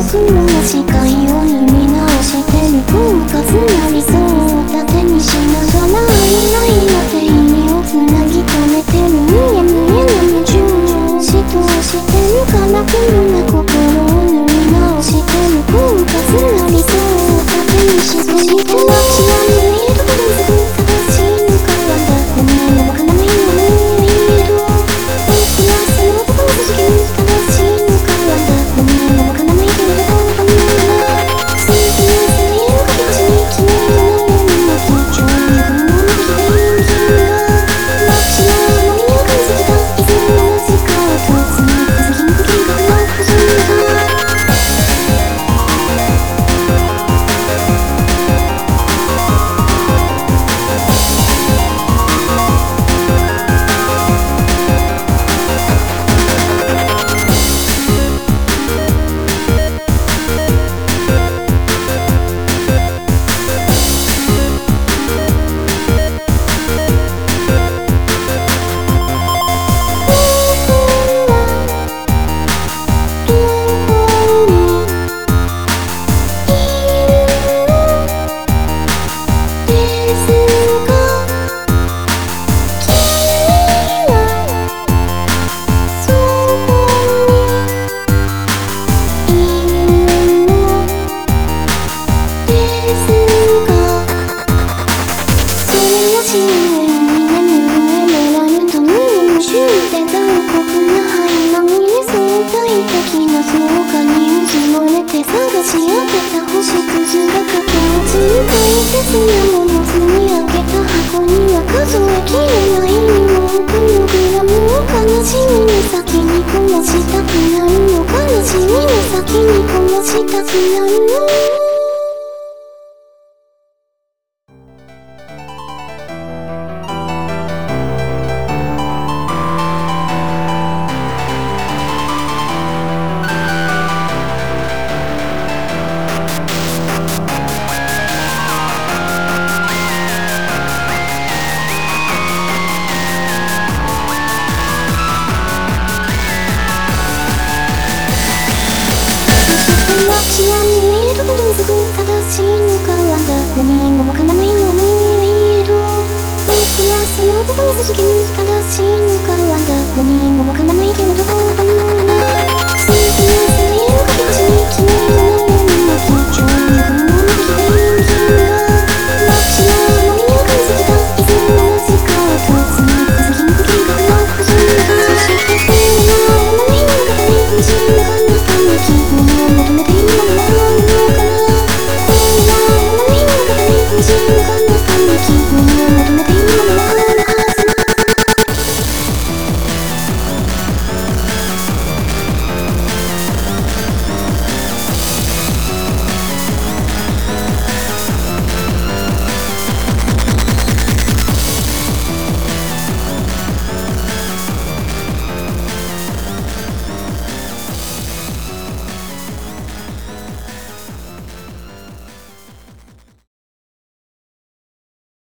するの視界を見直してる分割な理想を盾にしながら愛の手意味をつなぎ止めてる見えな矛盾を主導してるカラフルな心を塗り直してる分割な理想を盾にしてる人は知らないどこでも正しいのかなんだってみんなわからないのにいる僕はそのことを正しいのかなんだってみんなわからないけれどこんな好きなさいるかけ橋に決めるのも緊張に振り物できている君は街はあまりにも感じてたいつも同じ顔とつなぐ先の時に僕は不純だ探し当てた星屑が駆け落ちる大切なもの積み上げた箱には数えきれないプログラムを悲しみの先に殺したくなるの悲しみの先に殺したくなるの知らないどこでもすぐ正しいのかなんだってみんなわからないのにいる僕はそのことを続ける正しいのかなんだってみんなわからないけれど